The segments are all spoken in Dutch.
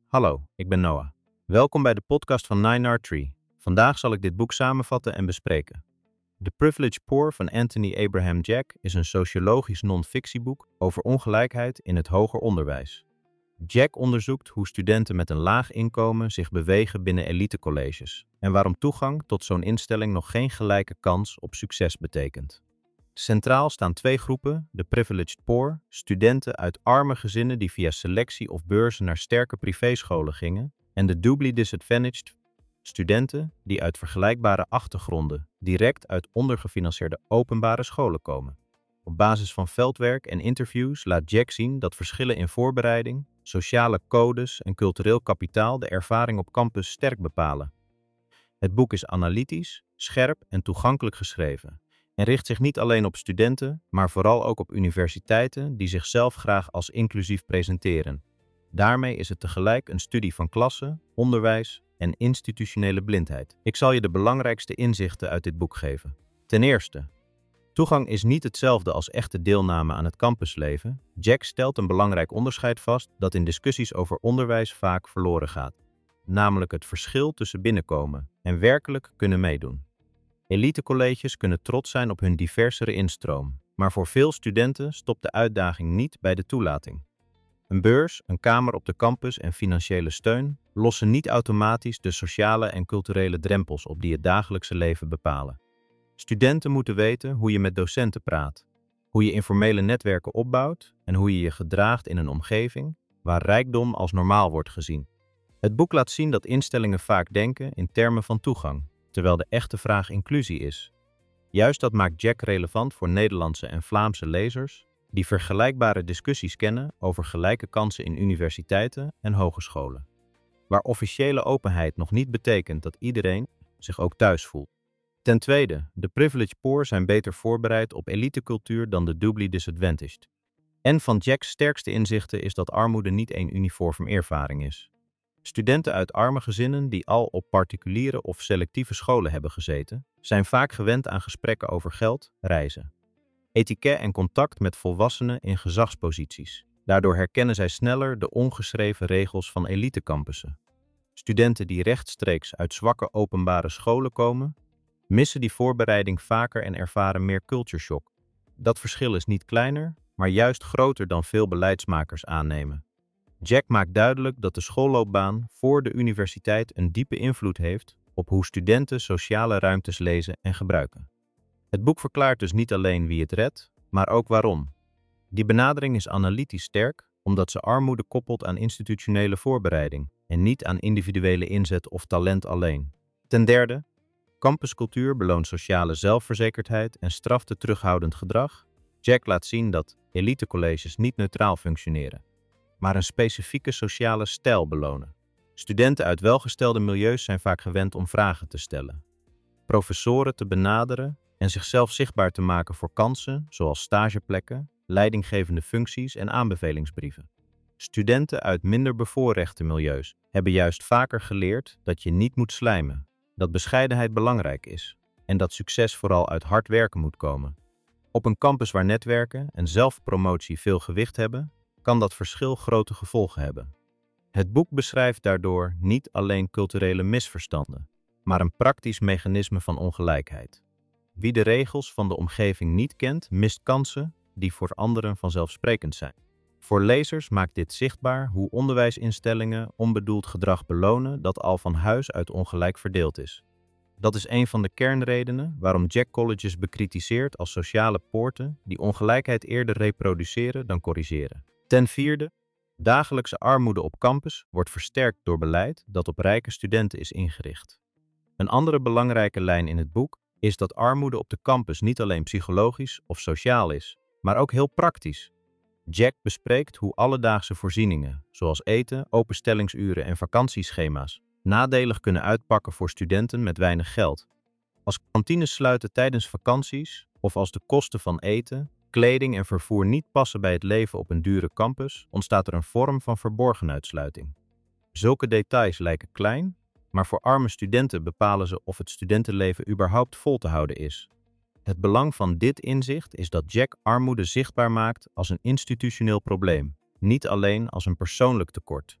Hallo, ik ben Noah. Welkom bij de podcast van 9R3. Vandaag zal ik dit boek samenvatten en bespreken. The Privileged Poor van Anthony Abraham Jack is een sociologisch non-fictieboek over ongelijkheid in het hoger onderwijs. Jack onderzoekt hoe studenten met een laag inkomen zich bewegen binnen elitecolleges en waarom toegang tot zo'n instelling nog geen gelijke kans op succes betekent. Centraal staan twee groepen, de Privileged Poor, studenten uit arme gezinnen die via selectie of beurzen naar sterke privéscholen gingen, en de Doubly Disadvantaged, studenten die uit vergelijkbare achtergronden direct uit ondergefinancierde openbare scholen komen. Op basis van veldwerk en interviews laat Jack zien dat verschillen in voorbereiding, sociale codes en cultureel kapitaal de ervaring op campus sterk bepalen. Het boek is analytisch, scherp en toegankelijk geschreven en richt zich niet alleen op studenten, maar vooral ook op universiteiten die zichzelf graag als inclusief presenteren. Daarmee is het tegelijk een studie van klasse, onderwijs en institutionele blindheid. Ik zal je de belangrijkste inzichten uit dit boek geven. Ten eerste, toegang is niet hetzelfde als echte deelname aan het campusleven. Jack stelt een belangrijk onderscheid vast dat in discussies over onderwijs vaak verloren gaat. Namelijk het verschil tussen binnenkomen en werkelijk kunnen meedoen. Elitecolleges kunnen trots zijn op hun diversere instroom, maar voor veel studenten stopt de uitdaging niet bij de toelating. Een beurs, een kamer op de campus en financiële steun lossen niet automatisch de sociale en culturele drempels op die het dagelijkse leven bepalen. Studenten moeten weten hoe je met docenten praat, hoe je informele netwerken opbouwt en hoe je je gedraagt in een omgeving waar rijkdom als normaal wordt gezien. Het boek laat zien dat instellingen vaak denken in termen van toegang, terwijl de echte vraag inclusie is. Juist dat maakt Jack relevant voor Nederlandse en Vlaamse lezers die vergelijkbare discussies kennen over gelijke kansen in universiteiten en hogescholen, waar officiële openheid nog niet betekent dat iedereen zich ook thuis voelt. Ten tweede, de Privileged Poor zijn beter voorbereid op elitecultuur dan de Doubly Disadvantaged. En van Jack's sterkste inzichten is dat armoede niet één uniform ervaring is. Studenten uit arme gezinnen die al op particuliere of selectieve scholen hebben gezeten, zijn vaak gewend aan gesprekken over geld, reizen, etiket en contact met volwassenen in gezagsposities. Daardoor herkennen zij sneller de ongeschreven regels van elitecampussen. Studenten die rechtstreeks uit zwakke openbare scholen komen, missen die voorbereiding vaker en ervaren meer culture shock. Dat verschil is niet kleiner, maar juist groter dan veel beleidsmakers aannemen. Jack maakt duidelijk dat de schoolloopbaan voor de universiteit een diepe invloed heeft op hoe studenten sociale ruimtes lezen en gebruiken. Het boek verklaart dus niet alleen wie het redt, maar ook waarom. Die benadering is analytisch sterk, omdat ze armoede koppelt aan institutionele voorbereiding en niet aan individuele inzet of talent alleen. Ten derde, campuscultuur beloont sociale zelfverzekerdheid en straft het terughoudend gedrag. Jack laat zien dat elitecolleges niet neutraal functioneren, maar een specifieke sociale stijl belonen. Studenten uit welgestelde milieus zijn vaak gewend om vragen te stellen, professoren te benaderen en zichzelf zichtbaar te maken voor kansen zoals stageplekken, leidinggevende functies en aanbevelingsbrieven. Studenten uit minder bevoorrechte milieus hebben juist vaker geleerd dat je niet moet slijmen, dat bescheidenheid belangrijk is en dat succes vooral uit hard werken moet komen. Op een campus waar netwerken en zelfpromotie veel gewicht hebben, kan dat verschil grote gevolgen hebben. Het boek beschrijft daardoor niet alleen culturele misverstanden, maar een praktisch mechanisme van ongelijkheid. Wie de regels van de omgeving niet kent, mist kansen die voor anderen vanzelfsprekend zijn. Voor lezers maakt dit zichtbaar hoe onderwijsinstellingen onbedoeld gedrag belonen dat al van huis uit ongelijk verdeeld is. Dat is een van de kernredenen waarom Jack colleges bekritiseert als sociale poorten die ongelijkheid eerder reproduceren dan corrigeren. Ten vierde, dagelijkse armoede op campus wordt versterkt door beleid dat op rijke studenten is ingericht. Een andere belangrijke lijn in het boek is dat armoede op de campus niet alleen psychologisch of sociaal is, maar ook heel praktisch. Jack bespreekt hoe alledaagse voorzieningen, zoals eten, openstellingsuren en vakantieschema's, nadelig kunnen uitpakken voor studenten met weinig geld. Als kantines sluiten tijdens vakanties of als de kosten van eten, kleding en vervoer niet passen bij het leven op een dure campus, ontstaat er een vorm van verborgen uitsluiting. Zulke details lijken klein, maar voor arme studenten bepalen ze of het studentenleven überhaupt vol te houden is. Het belang van dit inzicht is dat Jack armoede zichtbaar maakt als een institutioneel probleem, niet alleen als een persoonlijk tekort.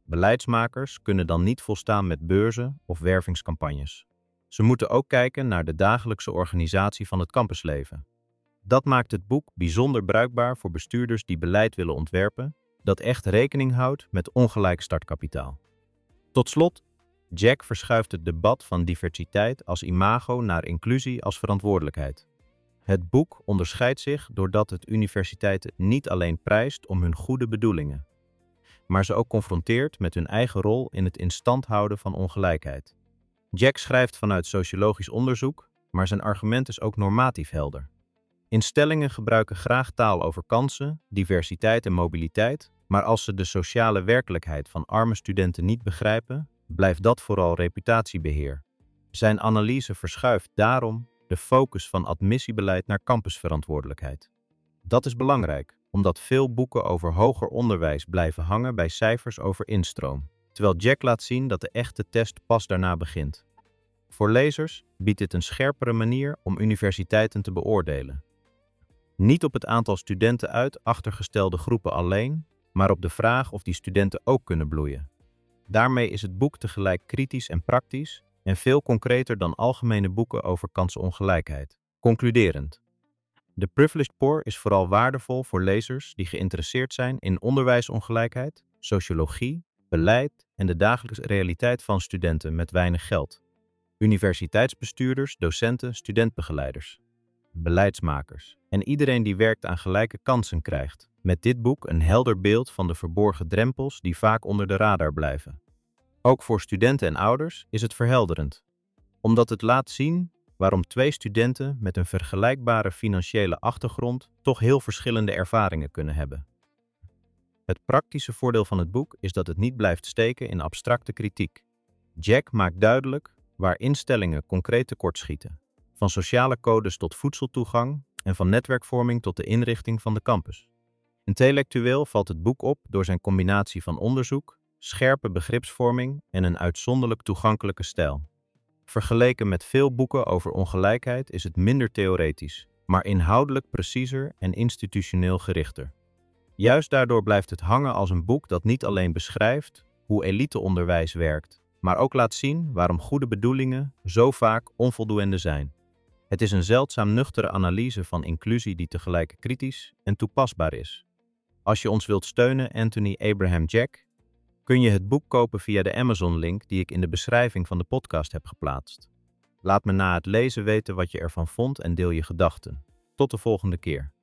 Beleidsmakers kunnen dan niet volstaan met beurzen of wervingscampagnes. Ze moeten ook kijken naar de dagelijkse organisatie van het campusleven. Dat maakt het boek bijzonder bruikbaar voor bestuurders die beleid willen ontwerpen, dat echt rekening houdt met ongelijk startkapitaal. Tot slot, Jack verschuift het debat van diversiteit als imago naar inclusie als verantwoordelijkheid. Het boek onderscheidt zich doordat het universiteiten niet alleen prijst om hun goede bedoelingen, maar ze ook confronteert met hun eigen rol in het in stand houden van ongelijkheid. Jack schrijft vanuit sociologisch onderzoek, maar zijn argument is ook normatief helder. Instellingen gebruiken graag taal over kansen, diversiteit en mobiliteit, maar als ze de sociale werkelijkheid van arme studenten niet begrijpen, blijft dat vooral reputatiebeheer. Zijn analyse verschuift daarom de focus van admissiebeleid naar campusverantwoordelijkheid. Dat is belangrijk, omdat veel boeken over hoger onderwijs blijven hangen bij cijfers over instroom, terwijl Jack laat zien dat de echte test pas daarna begint. Voor lezers biedt dit een scherpere manier om universiteiten te beoordelen. Niet op het aantal studenten uit achtergestelde groepen alleen, maar op de vraag of die studenten ook kunnen bloeien. Daarmee is het boek tegelijk kritisch en praktisch en veel concreter dan algemene boeken over kansenongelijkheid. Concluderend. The Privileged Poor is vooral waardevol voor lezers die geïnteresseerd zijn in onderwijsongelijkheid, sociologie, beleid en de dagelijkse realiteit van studenten met weinig geld. Universiteitsbestuurders, docenten, studentbegeleiders, beleidsmakers en iedereen die werkt aan gelijke kansen krijgt met dit boek een helder beeld van de verborgen drempels die vaak onder de radar blijven. Ook voor studenten en ouders is het verhelderend, omdat het laat zien waarom twee studenten met een vergelijkbare financiële achtergrond toch heel verschillende ervaringen kunnen hebben. Het praktische voordeel van het boek is dat het niet blijft steken in abstracte kritiek. Jack maakt duidelijk waar instellingen concreet tekortschieten, van sociale codes tot voedseltoegang en van netwerkvorming tot de inrichting van de campus. Intellectueel valt het boek op door zijn combinatie van onderzoek, scherpe begripsvorming en een uitzonderlijk toegankelijke stijl. Vergeleken met veel boeken over ongelijkheid is het minder theoretisch, maar inhoudelijk preciezer en institutioneel gerichter. Juist daardoor blijft het hangen als een boek dat niet alleen beschrijft hoe eliteonderwijs werkt, maar ook laat zien waarom goede bedoelingen zo vaak onvoldoende zijn. Het is een zeldzaam nuchtere analyse van inclusie die tegelijk kritisch en toepasbaar is. Als je ons wilt steunen, Anthony Abraham Jack, kun je het boek kopen via de Amazon-link die ik in de beschrijving van de podcast heb geplaatst. Laat me na het lezen weten wat je ervan vond en deel je gedachten. Tot de volgende keer.